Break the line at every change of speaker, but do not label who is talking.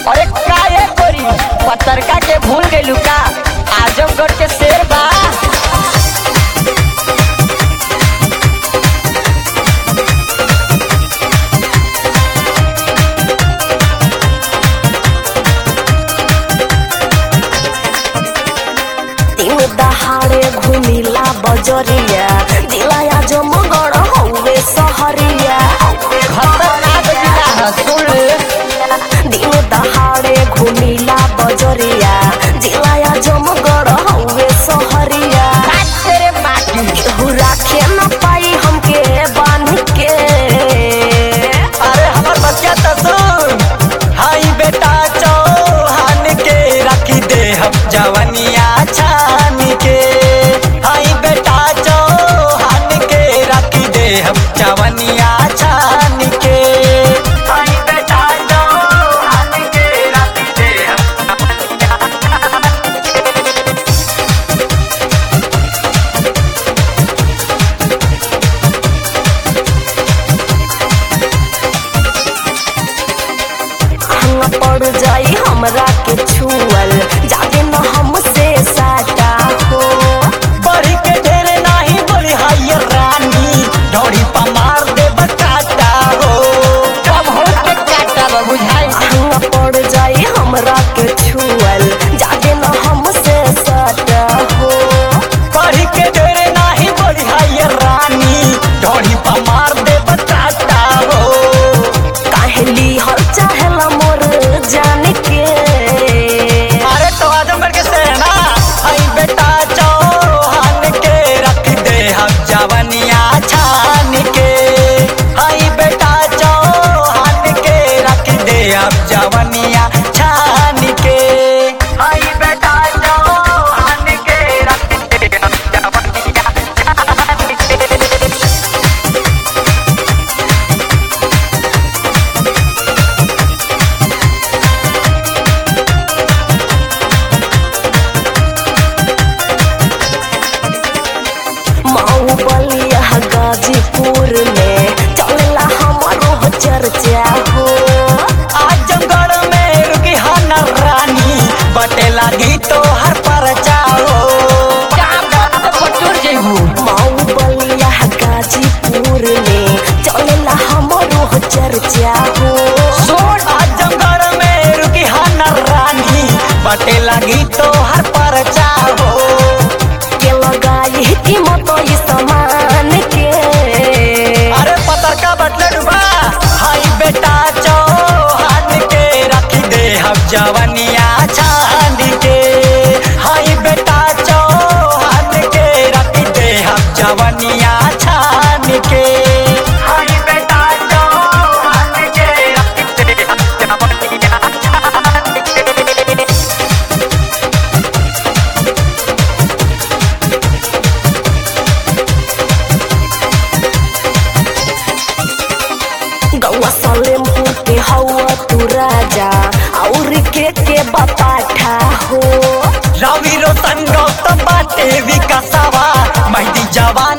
अरे का ये गोरी पतरका के भूल गइलू का आजमगढ़ के शेर बा।
दहाड़े घुमिला बजरिया जिला आजमगढ़ हौवे सहरिया
खतरनाक जिला है सुन ले।
दिन दहाड़े घुमिला बजरिया जिला आजमगढ़ हौवे सहरिया
तेरे माटी
केहू राखे न पाई हमके बांध के।
अरे हमर बच्चा तो सुन हाई बेटा चौहान के रखी दे हम जवनिया छान के। हाई बेटा चौहान के रखी दे हम जवनिया छान के। हाई बेटा चौहान के रखी दे हम जवनिया
हंगा पड़ जाई हमरा के छुअल जाके न हमसे साटा हो।
बढ़ी के ढेरे नाही बोली हाय रानी ढोड़ी पा मार दे बकाटा हो। कब हो के काटा बा बुझाई।
हंगा पड़ जाई हमरा के छुअल जाके न हमसे साटा हो।
बढ़ी के ढेरे नाही बोली हाय रानी ढोड़ी पा मार दे बकाटा हो।
काहेली हर चाहेला मोर जान के।
अरे तो आजमगढ़ के सेना हाय बेटा चौहान के रख दे हम जवनिया छान के। हाय बेटा चौहान के रख दे हम जवनिया छान के। हाय बेटा चौहान के रख दे हम जवनिया छान के।
माऊ बलिया गाजीपुर में चलेला हमारो चर्चा हो।
आजमगढ़ में रुकी हन रानी बटे लागी तो हर पर जाओ।
माऊ बलिया गाजीपुर में चलेला हमारो चर्चा हो।
आजमगढ़ में रुकी हन रानी बटे लागी तो हर पर जाओ।
के लगाई कीमत ई सामान के।
अरे पतरका बटले डुबा हाय बेटा चौहान के रख दे हम जवनिया छान के। हाय बेटा चौहान के रख दे हम जवनिया छान के। हाय बेटा चौहान के रख दे हम जवनिया छान के।
गौवा सलेमपुर के हवा तू राजा और के बपाठा हो।
रवि रोशन गौतम बाटे विकासवा मेहदी जवान